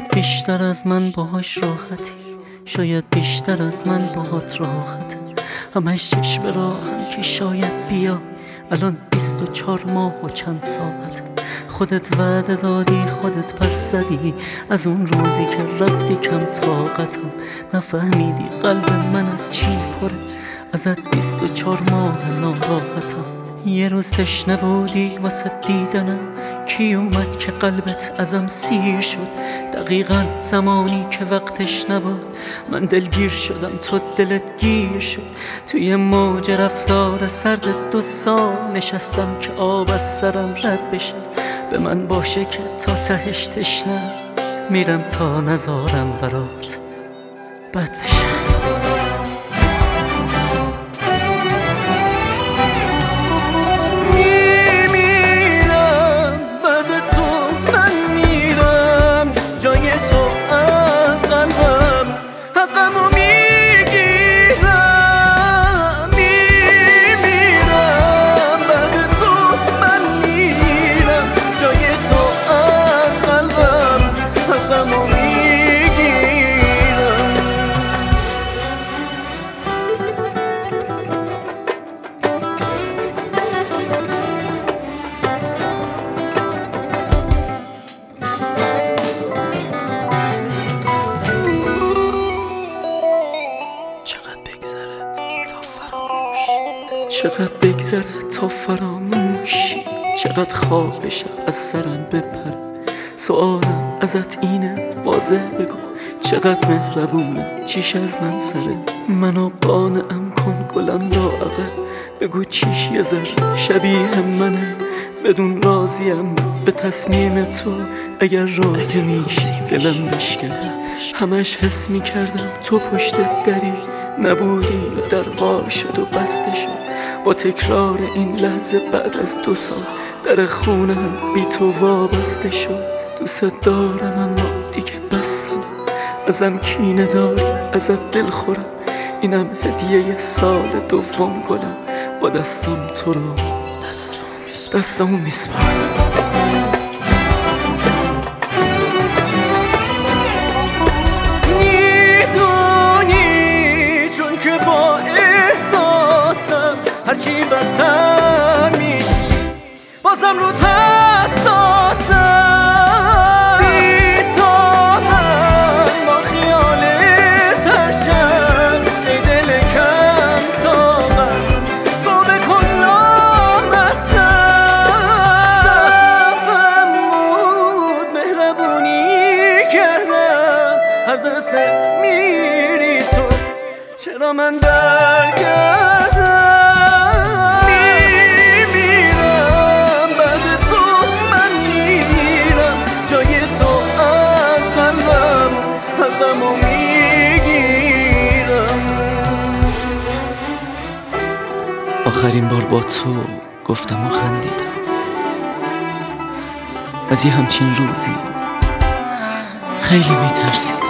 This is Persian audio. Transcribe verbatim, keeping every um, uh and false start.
بیشتر از من باهاش راحتی، شاید بیشتر از من باهات راحته. همش چشم راهم که شاید بیا، الان بیست و چهار ماه و چند ساعته. خودت وعده دادی خودت پس زدی، از اون روزی که رفتی کم طاقتم. نفهمیدی قلب من از چی پره، ازت بیست و چهار ماه ناراحتم. یه روز تشنه بودی واسه دیدنم، کی اومد که قلبت ازم سیر شد؟ دقیقا زمانی که وقتش نبود، من دلگیر شدم تو دلت گیر شد. توی موج رفتار سرد دو سال نشستم که آب از سرم رد بشه. به من باشه که تا تهش تشنه میرم تا نزارم برات بد بشه. چقدر بگذره تا فراموشی، چقدر خواب شب از سرم بپره. سوالم ازت اینه واضح بگو، چقدر مهربونه چیش از من سره. منو قانعم کن گلم لاغه، بگو چیش یه ذره شبیه منه. بدون راضیم به تصمیم تو، اگر راضی میشی دلم بشکنه. همش حس میکردم تو پشت دری نبودی و در وا شد و بسته شد. با تکرار این لحظه بعد از دو سال در خونه بی تو وابسته شد. دوست دارم اما دیگه بسم، ازم کینه داری ازت دل خورم. اینم هدیه سال دوم گلم، با دستم تو رو دستمو میسپارم. هرچی بدتر میشی بازم رو حساسم. بی تو من با خیالتشم، ای دل کم طاقت تو بکن نامستم. صفم بود مهربونی کردم، هر دفعه میری تو چرا من برگردم؟ آخرین بار با تو گفتم و خندیدم، از یه همچین روزی خیلی میترسیدم.